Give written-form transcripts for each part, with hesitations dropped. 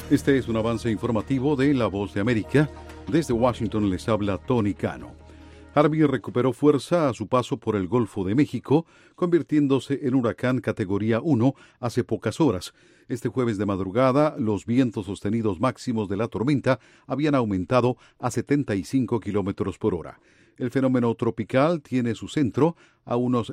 Este es un avance informativo de La Voz de América. Desde Washington les habla Tony Cano. Harvey recuperó fuerza a su paso por el Golfo de México, convirtiéndose en huracán categoría 1 hace pocas horas. Este jueves de madrugada, los vientos sostenidos máximos de la tormenta habían aumentado a 75 kilómetros por hora. El fenómeno tropical tiene su centro a unos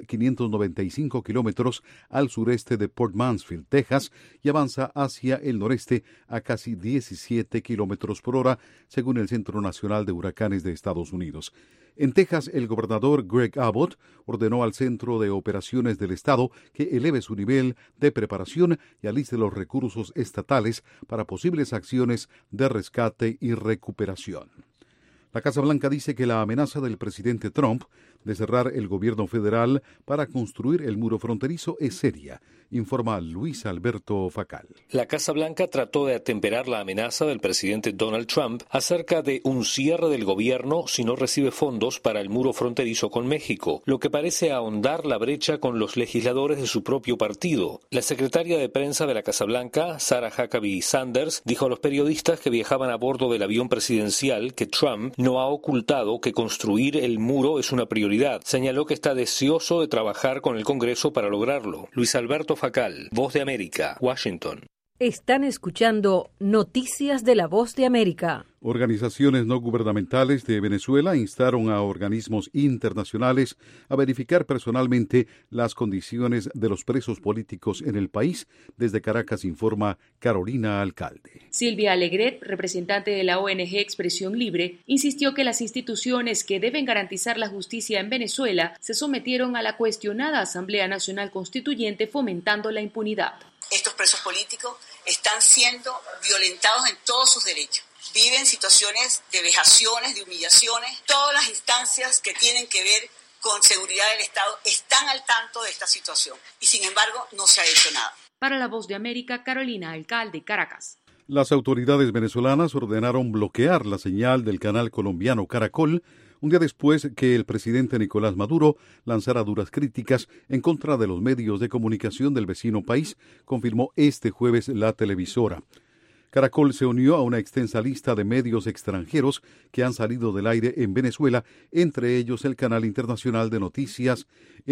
595 kilómetros al sureste de Port Mansfield, Texas, y avanza hacia el noreste a casi 17 kilómetros por hora, según el Centro Nacional de Huracanes de Estados Unidos. En Texas, el gobernador Greg Abbott ordenó al Centro de Operaciones del Estado que eleve su nivel de preparación y aliste los recursos estatales para posibles acciones de rescate y recuperación. La Casa Blanca dice que la amenaza del presidente Trump de cerrar el gobierno federal para construir el muro fronterizo es seria, informa Luis Alberto Facal. La Casa Blanca trató de atemperar la amenaza del presidente Donald Trump acerca de un cierre del gobierno si no recibe fondos para el muro fronterizo con México, lo que parece ahondar la brecha con los legisladores de su propio partido. La secretaria de prensa de la Casa Blanca, Sarah Huckabee Sanders, dijo a los periodistas que viajaban a bordo del avión presidencial que Trump no ha ocultado que construir el muro es una prioridad. Señaló que está deseoso de trabajar con el Congreso para lograrlo. Luis Alberto Facal, Voz de América, Washington. Están escuchando Noticias de la Voz de América. Organizaciones no gubernamentales de Venezuela instaron a organismos internacionales a verificar personalmente las condiciones de los presos políticos en el país. Desde Caracas informa Carolina Alcalde. Silvia Alegret, representante de la ONG Expresión Libre, insistió que las instituciones que deben garantizar la justicia en Venezuela se sometieron a la cuestionada Asamblea Nacional Constituyente fomentando la impunidad. Estos presos políticos están siendo violentados en todos sus derechos. Viven situaciones de vejaciones, de humillaciones. Todas las instancias que tienen que ver con seguridad del Estado están al tanto de esta situación y, sin embargo, no se ha hecho nada. Para La Voz de América, Carolina Alcalde, Caracas. Las autoridades venezolanas ordenaron bloquear la señal del canal colombiano Caracol un día después que el presidente Nicolás Maduro lanzara duras críticas en contra de los medios de comunicación del vecino país, confirmó este jueves la televisora. Caracol se unió a una extensa lista de medios extranjeros que han salido del aire en Venezuela, entre ellos el canal internacional de noticias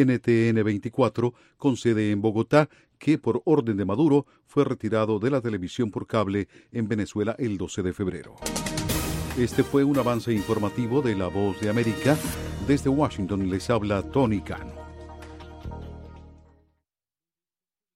NTN 24, con sede en Bogotá, que por orden de Maduro fue retirado de la televisión por cable en Venezuela el 12 de febrero. Este fue un avance informativo de La Voz de América. Desde Washington les habla Tony Cano.